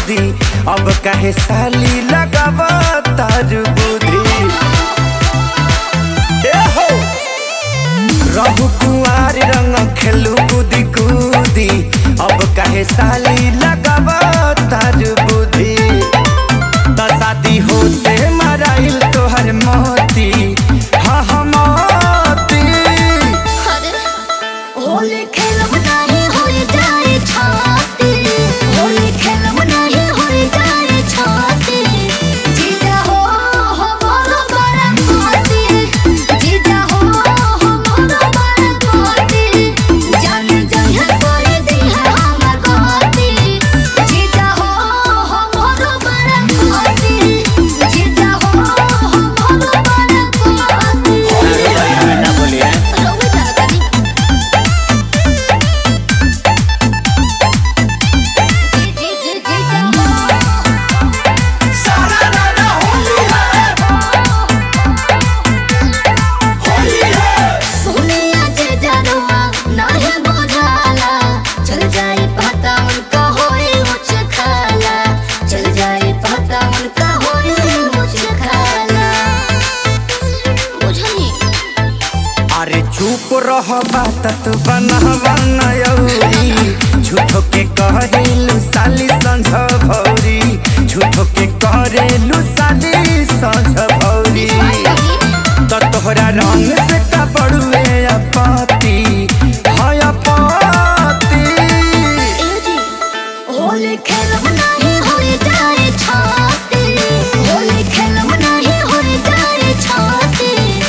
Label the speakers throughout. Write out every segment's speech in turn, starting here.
Speaker 1: कूदी अब कहे साली लगाव तार बुद्धि रहु कुआर रंग खेलू कूदी कूदी अब कहे साली लगाव तार बुद्धि त शादी होते मराइल तोहर मोती हाँ हम
Speaker 2: होली खेलब नहीं हो जाए छाती होली खेलब नहीं हो जाए छाती जीजा हो हमारा बड़ा पाती जीजा हो हमारा बड़ा पाती जान जहे कर दी है हम कहती जीजा हो हमारा बड़ा पाती जीजा हो हमारा बड़ा पाती
Speaker 3: ना बोलिए
Speaker 1: चुप रह बात तू बनवा नयौरी झूठो के कहेलू साली संझ भौरी झूठो के करेलू साली संझ भौरी तो तोहरा रंग से का बड़ुए अपती हाय अपती
Speaker 2: होली खेलब नहीं हो जाए छाती होली खेलब नहीं हो जाए छाती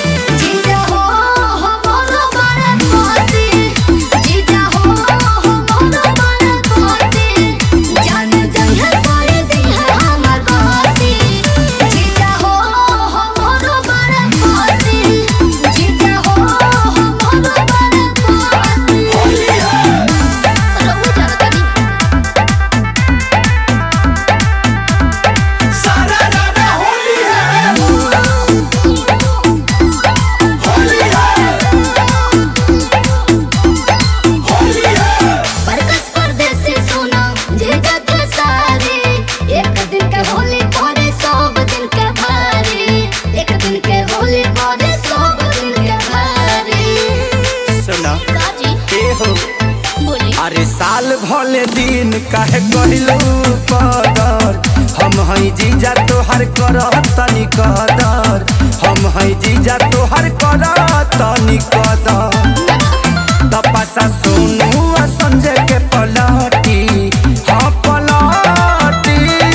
Speaker 1: अरे साल भले दिन काहे कहलू कदर हम हई जीजा तोहर करह तनी कदर हम हई जीजा तोहर करह तनी कदर तपसा सोनू आ संजय के पलटी हाँ पलटी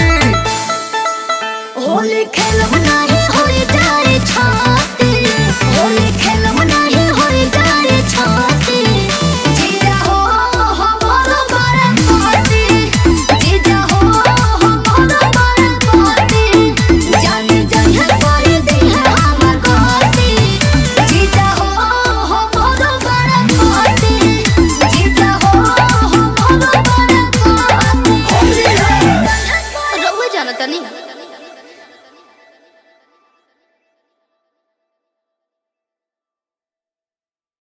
Speaker 2: होली खेलब नहीं हो जाए छाती होली खेलब नहीं हो जाए छाती जीजा हो हमारा बड़ा पाती जीजा हो हमारा बड़ा पाती जान जहे कर दी है हम कहती जीजा हो हमारा बड़ा पाती जीजा हो हमारा बड़ा पाती रउआ जानता नहीं।